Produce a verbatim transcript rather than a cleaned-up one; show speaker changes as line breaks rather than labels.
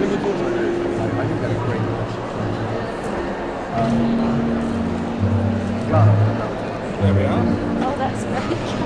I think that's great.
There we are.
Oh, that's great.